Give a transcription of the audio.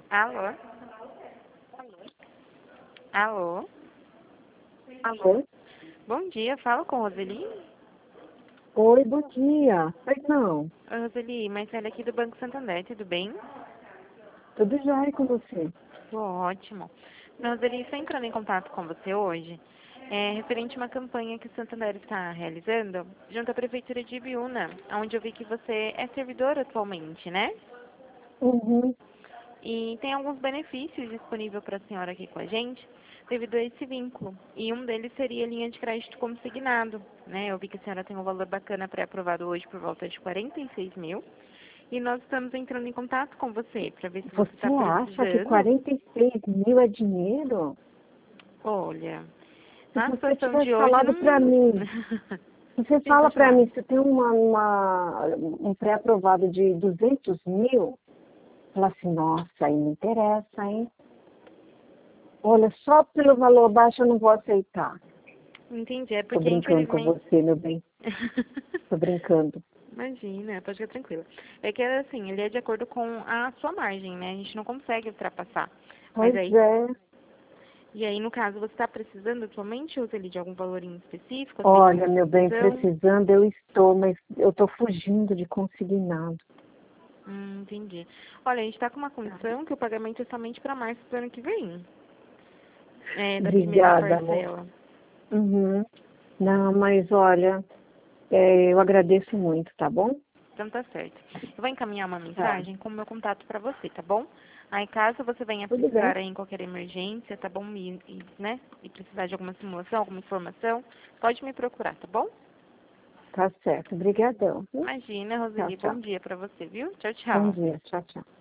Alô? Alô? Alô? Bom dia, falo com Roseli? Oi, bom dia. Pois não, Oi, Roseli, Marcela aqui do Banco Santander, tudo bem? tudo jóia com você? Tô ótimo. Roseli, estou entrando em contato com você hoje, referente a uma campanha que o Santander está realizando junto à Prefeitura de Ibiúna, onde eu vi que você é servidor atualmente, né? Uhum. E tem alguns benefícios disponíveis para a senhora aqui com a gente, devido a esse vínculo. E um deles seria a linha de crédito consignado, né? Eu vi que a senhora tem um valor bacana pré-aprovado hoje por volta de 46 mil. E nós estamos entrando em contato com você para ver se você Você está acha que precisando. 46 mil é dinheiro? Olha, Se na você situação de tivesse hoje falado não. para mim, se você Sim, fala pode para falar. mim, você tem um pré-aprovado de 200 mil, fala assim, nossa, aí me interessa, hein? Olha, só pelo valor baixo eu não vou aceitar. Entendi, é Tô porque brincando com infelizmente. você, meu bem. Tô brincando. Imagina, pode ficar tranquila. É que assim, ele é de acordo com a sua margem, né? A gente não consegue ultrapassar. Mas Pois aí, é. e aí no caso, você está precisando atualmente, usa ele de algum valor em específico, assim, de Olha, meu bem, reposição? precisando eu estou, mas eu estou fugindo de consignado. Entendi. Olha, a gente está com uma condição que o pagamento é somente para março do ano que vem. Da primeira Obrigada, amor. parcela. Uhum. Não, mas olha, eu agradeço muito, tá bom? Então tá certo. Eu vou encaminhar uma Tá. mensagem com o meu contato para você, tá bom? Aí caso você venha Tudo bem. precisar aí em qualquer emergência, tá bom? Né? E precisar de alguma simulação, alguma informação, pode me procurar, tá bom? Tá certo. Obrigadão. Viu? Imagina, Tchau, Roseli, bom tchau. dia para você, viu? Tchau, Bom tchau. dia. Tchau, tchau.